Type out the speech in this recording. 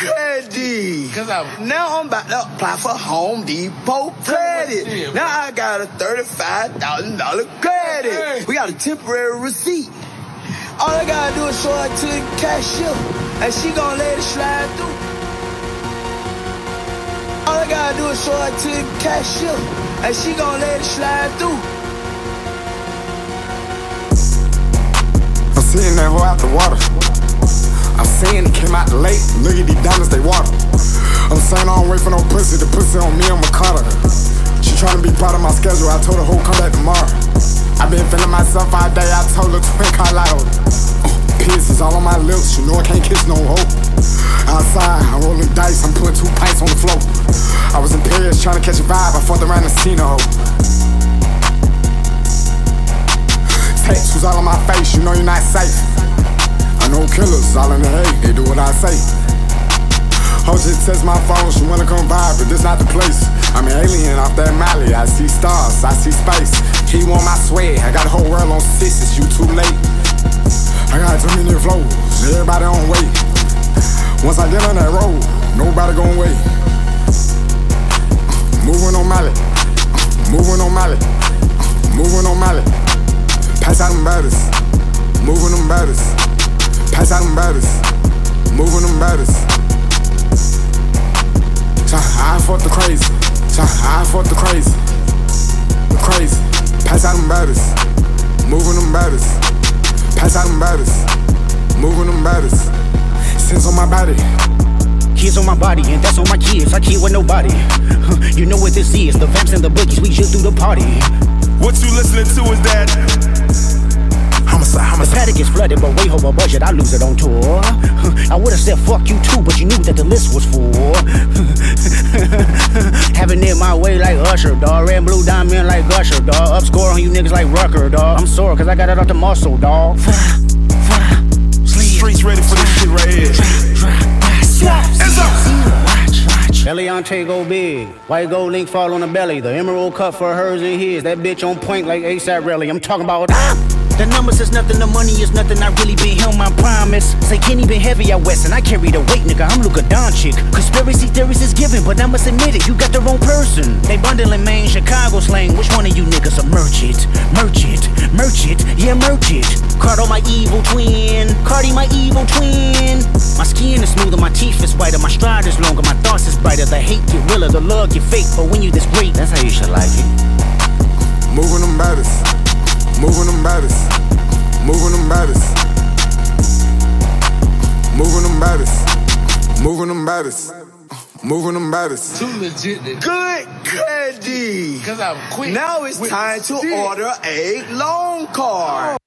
credit. Now I'm about to apply for Home Depot credit. Now I got a $35,000 credit. We got a temporary receipt. All I gotta do is show her to the cashier, and she gon' let it slide through. All I gotta do is show her to the cashier, and she gon' let it slide through. I'm seeing that hoe out the water. I'm saying it came out the lake. Look at these diamonds, they water. I'm saying I don't wait for no pussy. The pussy on me, I'm a cutter. She tryna be part of my schedule. I told her, hoe, come back tomorrow. I been feeling myself all day. I told her twin Carlotto. Piss is all on my lips. You know I can't kiss no hoe. Outside, I'm rolling dice. I'm putting 2 pints on the floor. I was in Paris trying to catch a vibe. I fucked around and seen a hoe. Tattoos all on my face. You know you're not safe. I know killers all in the hate. They do what I say. Ho just text my phone. She wanna come by, but this not the place. I'm an alien off that Mali. I see stars. I see space. He want my swag. I got the whole world on sixes. You too late. I got too many flows. Everybody on wait. Once I get on that road, nobody gon' wait. Moving on Mali. Moving on Mali. Moving on Mali. Pass out them batters. Moving them batters. Pass out them batters. Moving them batters. I fought the crazy. I fought the crazy. The crazy. Pass out them batters. Moving them batters. Pass out them batters. Moving them batters. Sins on my body. Kids on my body, and that's on my kids. I kid with nobody. You know what this is. The vamps and the boogies, we just do the party. What you listening to is that The paddock gets flooded, but way over budget, I lose it on tour. I would've said fuck you too, but you knew that the list was full. Having it my way like Usher, dawg. Red and blue diamond like Gusher, dawg. Up score on you niggas like Rucker, dawg. I'm sore cause I got it off the muscle, dawg. streets ready for this shit right here. Hands up. Eliante go big, white gold link fall on the belly. The emerald cut for hers and his. That bitch on point like ASAP Rally. I'm talking about the numbers is nothing, the money is nothing. I really been held my promise. Say Kenny been heavy out west, and I carry the weight, nigga. I'm Luka Doncic. Conspiracy theories is given, but I must admit it, you got the wrong person. They bundling Maine, Chicago slang. Which one of you niggas are merch it? Merch it, merch it, yeah, merch it. Cardo my evil twin, Cardi my evil twin. My skin is smoother, my teeth is whiter, my stride is longer, my thoughts is brighter. The hate get realer, the love get fake, but when you this great, that's how you should like it. Moving them batters. Moving them batters. Moving them batters. Moving them batters. Moving them batters. Moving them batters. Too legit. Good credit. Cause I'm quick. Now it's time to order a loan card.